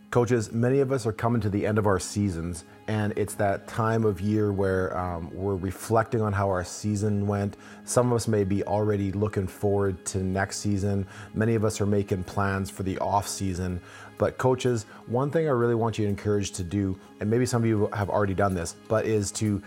Coaches, many of us are coming to the end of our seasons, and it's that time of year where we're reflecting on how our season went. Some of us may be already looking forward to next season. Many of us are making plans for the off season. But coaches, one thing I really want you to encourage to do, and maybe some of you have already done this, but is to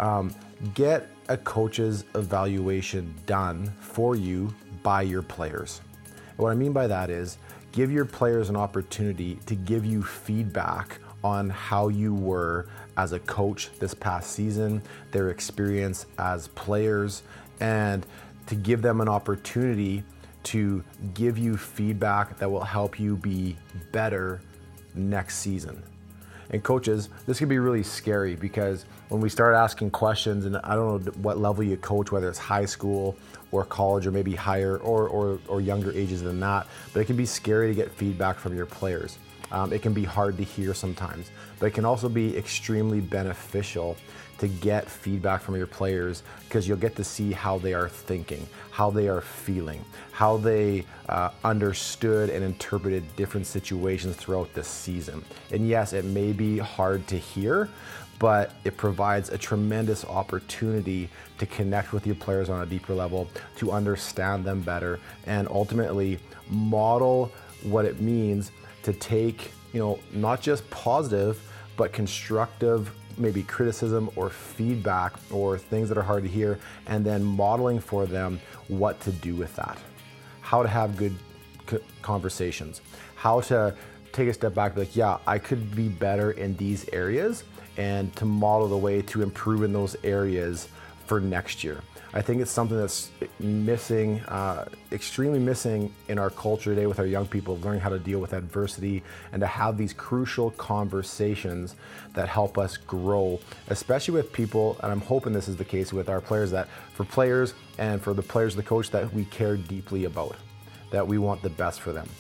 get a coach's evaluation done for you by your players. And what I mean by that is, give your players an opportunity to give you feedback on how you were as a coach this past season, their experience as players, and to give them an opportunity to give you feedback that will help you be better next season. And coaches, this can be really scary because when we start asking questions, and I don't know what level you coach, whether it's high school or college or maybe higher or younger ages than that, but it can be scary to get feedback from your players. It can be hard to hear sometimes, but it can also be extremely beneficial to get feedback from your players because you'll get to see how they are thinking, how they are feeling, how they understood and interpreted different situations throughout the season. And yes, it may be hard to hear, but it provides a tremendous opportunity to connect with your players on a deeper level, to understand them better, and ultimately model what it means to take, not just positive, but constructive, maybe criticism or feedback or things that are hard to hear, and then modeling for them what to do with that. How to have good conversations, how to take a step back, be like, yeah, I could be better in these areas, and to model the way to improve in those areas for next year. I think it's something that's missing, extremely missing in our culture today with our young people, learning how to deal with adversity and to have these crucial conversations that help us grow, especially with people, and I'm hoping this is the case with our players, that for players and for the players of the coach that we care deeply about, that we want the best for them.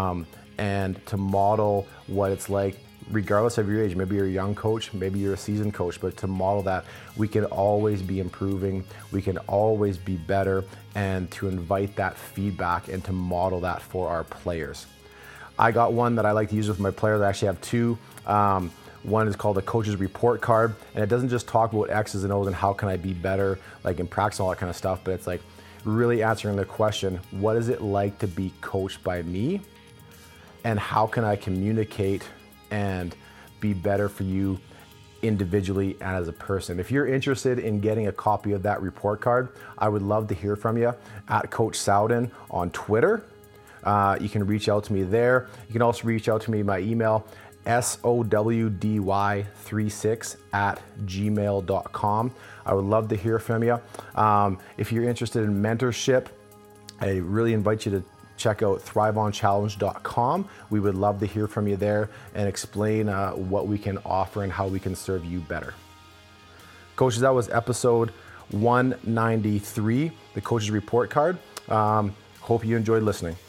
And to model what it's like, regardless of your age, maybe you're a young coach, maybe you're a seasoned coach, but to model that we can always be improving, we can always be better, and to invite that feedback and to model that for our players. I got one that I like to use with my players. I actually have two. One is called a coach's report card, and it doesn't just talk about X's and O's and how can I be better, like in practice and all that kind of stuff, but it's like really answering the question, what is it like to be coached by me? And how can I communicate and be better for you individually and as a person? If you're interested in getting a copy of that report card, I would love to hear from you at Coach Sowden on Twitter. You can reach out to me there. You can also reach out to me by email, sowdy36@gmail.com. I would love to hear from you. If you're interested in mentorship, I really invite you to check out thriveonchallenge.com. We would love to hear from you there and explain what we can offer and how we can serve you better. Coaches, that was episode 193, the Coach's Report Card. Hope you enjoyed listening.